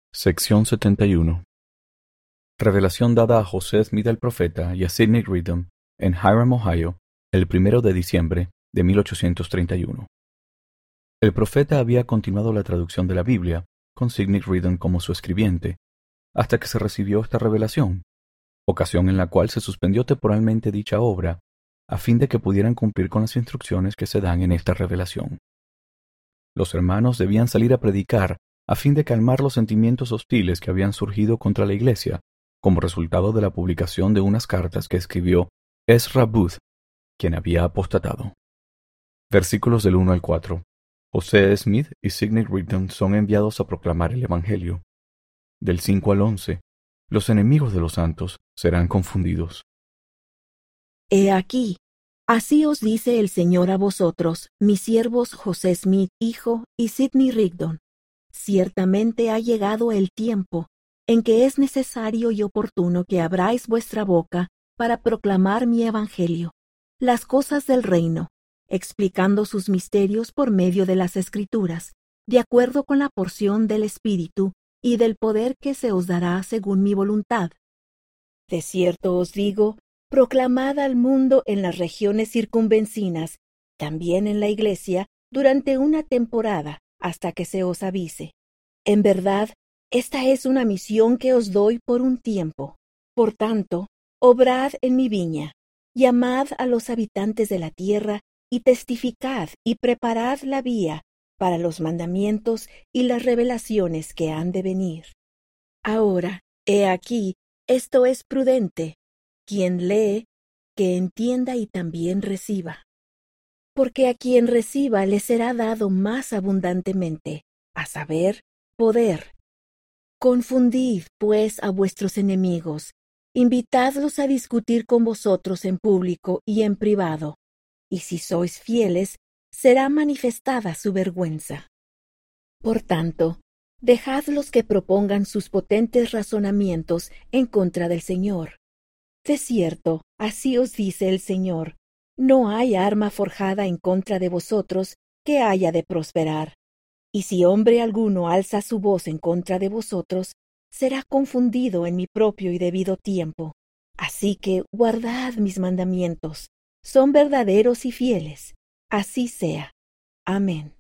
Sección 71. Revelación dada a José Smith el profeta y a Sidney Rigdon en Hiram, Ohio, el 1 de diciembre de 1831. El profeta había continuado la traducción de la Biblia, con Sidney Rigdon como su escribiente, hasta que se recibió esta revelación, ocasión en la cual se suspendió temporalmente dicha obra, a fin de que pudieran cumplir con las instrucciones que se dan en esta revelación. Los hermanos debían salir a predicar a fin de calmar los sentimientos hostiles que habían surgido contra la Iglesia como resultado de la publicación de unas cartas que escribió Ezra Booth, quien había apostatado. Versículos del 1 al 4. José Smith y Sidney Rigdon son enviados a proclamar el Evangelio. Del 5 al 11. Los enemigos de los santos serán confundidos. He aquí, así os dice el Señor a vosotros, mis siervos José Smith, hijo, y Sidney Rigdon. Ciertamente ha llegado el tiempo en que es necesario y oportuno que abráis vuestra boca para proclamar mi evangelio, las cosas del reino, explicando sus misterios por medio de las Escrituras, de acuerdo con la porción del Espíritu y del poder que se os dará según mi voluntad. De cierto os digo, proclamad al mundo en las regiones circunvencinas, también en la Iglesia, durante una temporada, hasta que se os avise. En verdad, esta es una misión que os doy por un tiempo. Por tanto, obrad en mi viña, llamad a los habitantes de la tierra, y testificad y preparad la vía para los mandamientos y las revelaciones que han de venir. Ahora, he aquí, esto es prudente. Quien lee, que entienda y también reciba. Porque a quien reciba le será dado más abundantemente, a saber, poder. Confundid, pues, a vuestros enemigos, invitadlos a discutir con vosotros en público y en privado, y si sois fieles, será manifestada su vergüenza. Por tanto, dejadlos que propongan sus potentes razonamientos en contra del Señor. De cierto, así os dice el Señor, no hay arma forjada en contra de vosotros que haya de prosperar. Y si hombre alguno alza su voz en contra de vosotros, será confundido en mi propio y debido tiempo. Así que guardad mis mandamientos, son verdaderos y fieles. Así sea. Amén.